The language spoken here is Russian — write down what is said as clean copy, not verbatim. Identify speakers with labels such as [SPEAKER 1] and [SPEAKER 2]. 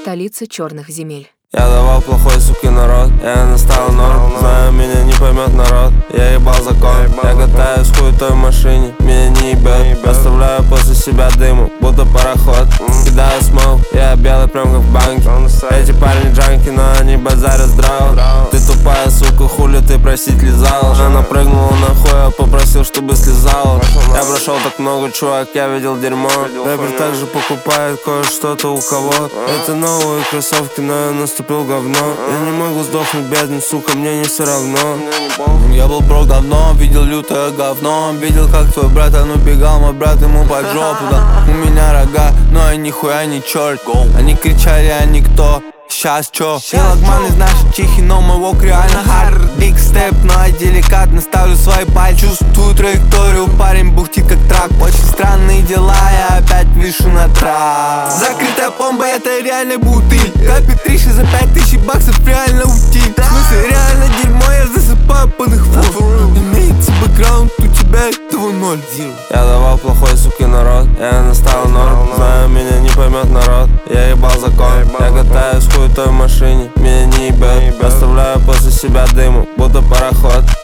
[SPEAKER 1] столица черных земель.
[SPEAKER 2] Я давал плохой, суки, народ, я настал норм. Знаю, меня не поймет народ, я ебал закон. Я катаюсь в хуй той машине, меня не ебет. Оставляю после себя дыму, будто пароход. Кидаю смол, я белый прям как в банке. Эти парни джанки, но они базарят здраво. Ты тупая, сука, хули ты просить лизал. Она прыгнула нахуй, я попросил, чтобы слезала. Я прошел так много, чувак, я видел дерьмо. Рэпер также покупает кое-что-то у кого. Это новые кроссовки, но я наступил говно. Я не могу сдохнуть бедным, сука, мне не все равно.
[SPEAKER 3] Я был брок давно, видел лютое говно. Видел, как твой брат, убегал, мой брат ему под жопу, да. У меня рога, но я нихуя не черт. Они кричали, а никто. Сейчас чё? Лагман из нашей чихи, но мой вок реально хард. Биг степ, но я деликатно ставлю свои пальцы. Чувствую траекторию, парень бухтит как трак. Очень странные дела, я опять вишу на трак. Закрытая бомба, это реально бутыль. Как Петриши за 5000 баксов реально уйти. В смысле реально дерьмо, я засыпаю под их флоу. Имеется бэкграунд, у тебя этого 0.
[SPEAKER 2] Я давал плохой, суки, народ, я настал норм. Знаю, меня не поймет народ, я ебал закон. Я катаюсь в хуй той машине, меня не ебет. Оставляю после себя дыму, будто пароход.